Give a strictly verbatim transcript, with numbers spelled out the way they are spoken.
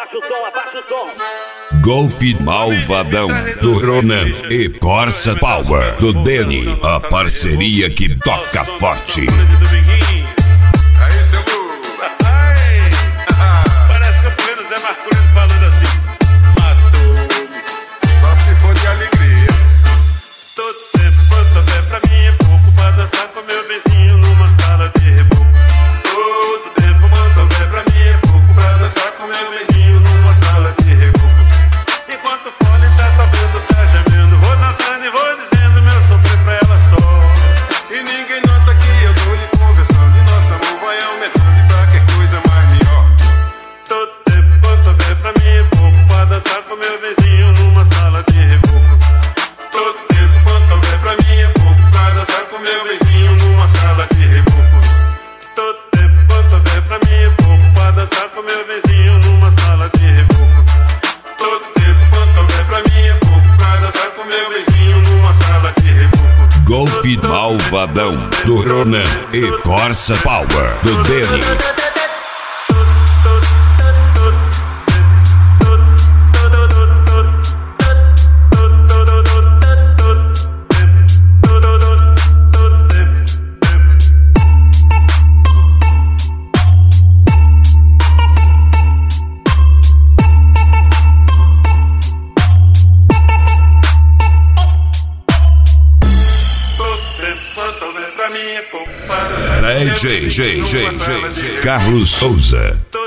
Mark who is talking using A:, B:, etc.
A: abaixa o som, abaixa o som.
B: Golf Malvadão, do Ronan e Corsa Power, do Danny, a parceria que toca forte.
C: Aí, seu Lu. Parece que eu tô vendo o Zé Marcolino falando assim: matou-me, só se for de alegria. Todo tempo quanto houver pra mim é pouco pra dançar com meu beijinho numa sala de reboco. Todo tempo quanto houver pra mim é pouco pra dançar com meu beijinho numa sala de reboco. Enquanto o fone tá tocando, tá gemendo, vou dançando e vou dizendo meu sofrer pra ela só. E ninguém nota que eu tô lhe conversando e nosso amor vai aumentando pra que coisa mais melhor. Todo tempo quanto houver pra mim é pouco pra dançar com meu beijinho numa sala de reboco. Todo tempo quanto houver pra mim é pouco pra dançar com meu beijinho numa sala de reboco. Todo tempo quanto houver pra mim é pouco pra dançar com meu beijinho numa sala de reboco. Todo tempo quanto houver pra mim é pouco pra dançar com meu beijinho numa sala de reboco.
B: Golf Malvadão, do Ronan e Corsa Power, do Danny. D J, J, J, J, Carlos Souza.